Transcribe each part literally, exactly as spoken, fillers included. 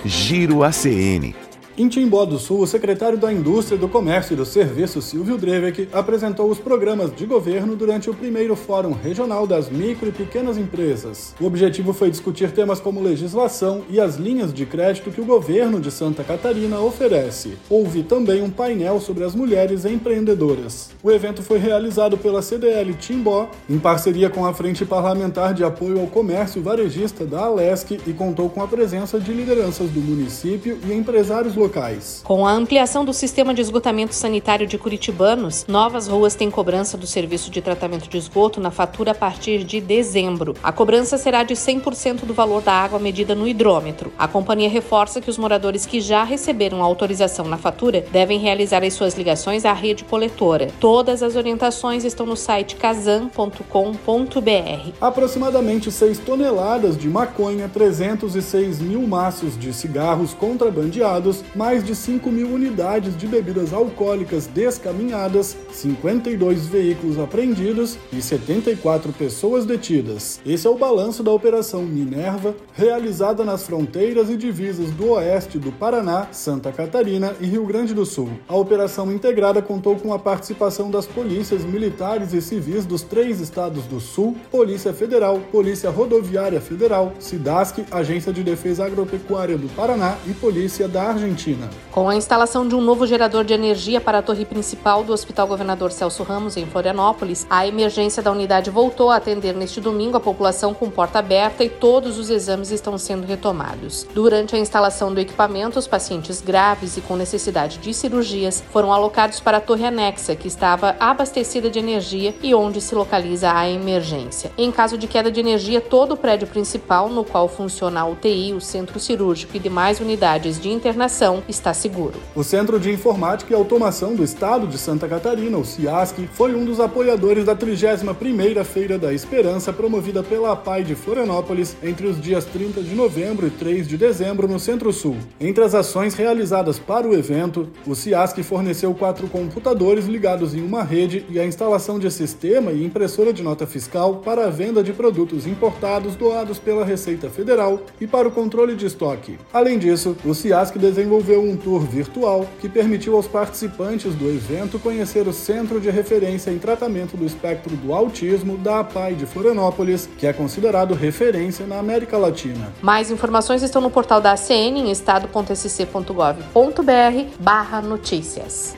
Giro A C N. Em Timbó do Sul, o secretário da Indústria, do Comércio e do Serviço, Silvio Drevec, apresentou os programas de governo durante o primeiro Fórum Regional das Micro e Pequenas Empresas. O objetivo foi discutir temas como legislação e as linhas de crédito que o governo de Santa Catarina oferece. Houve também um painel sobre as mulheres empreendedoras. O evento foi realizado pela C D L Timbó, em parceria com a Frente Parlamentar de Apoio ao Comércio Varejista da Alesc, e contou com a presença de lideranças do município e empresários locais. Com a ampliação do sistema de esgotamento sanitário de curitibanos, Novas Ruas tem cobrança do serviço de tratamento de esgoto na fatura a partir de dezembro. A cobrança será de cem por cento do valor da água medida no hidrômetro. A companhia reforça que os moradores que já receberam a autorização na fatura devem realizar as suas ligações à rede coletora. Todas as orientações estão no site casan ponto com ponto b r. Aproximadamente seis toneladas de maconha, trezentos e seis mil maços de cigarros contrabandeados, mais de cinco mil unidades de bebidas alcoólicas descaminhadas, cinquenta e dois veículos apreendidos e setenta e quatro pessoas detidas. Esse é o balanço da Operação Minerva, realizada nas fronteiras e divisas do oeste do Paraná, Santa Catarina e Rio Grande do Sul. A operação integrada contou com a participação das polícias militares e civis dos três estados do Sul, Polícia Federal, Polícia Rodoviária Federal, SIDASC, Agência de Defesa Agropecuária do Paraná e Polícia da Argentina. Com a instalação de um novo gerador de energia para a torre principal do Hospital Governador Celso Ramos, em Florianópolis, a emergência da unidade voltou a atender neste domingo a população com porta aberta e todos os exames estão sendo retomados. Durante a instalação do equipamento, os pacientes graves e com necessidade de cirurgias foram alocados para a torre anexa, que estava abastecida de energia e onde se localiza a emergência. Em caso de queda de energia, todo o prédio principal, no qual funciona a U T I, o centro cirúrgico e demais unidades de internação, está seguro. O Centro de Informática e Automação do Estado de Santa Catarina, o CIASC, foi um dos apoiadores da trigésima primeira Feira da Esperança, promovida pela A P A I de Florianópolis entre os dias trinta de novembro e três de dezembro no Centro-Sul. Entre as ações realizadas para o evento, o CIASC forneceu quatro computadores ligados em uma rede e a instalação de sistema e impressora de nota fiscal para a venda de produtos importados doados pela Receita Federal e para o controle de estoque. Além disso, o CIASC desenvolveu um tour virtual que permitiu aos participantes do evento conhecer o Centro de Referência em Tratamento do Espectro do Autismo da A P A I de Florianópolis, que é considerado referência na América Latina. Mais informações estão no portal da A C N em estado ponto s c ponto gov ponto b r barra notícias.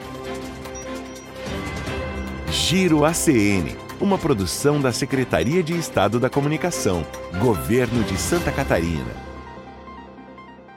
Giro A C N, uma produção da Secretaria de Estado da Comunicação, Governo de Santa Catarina.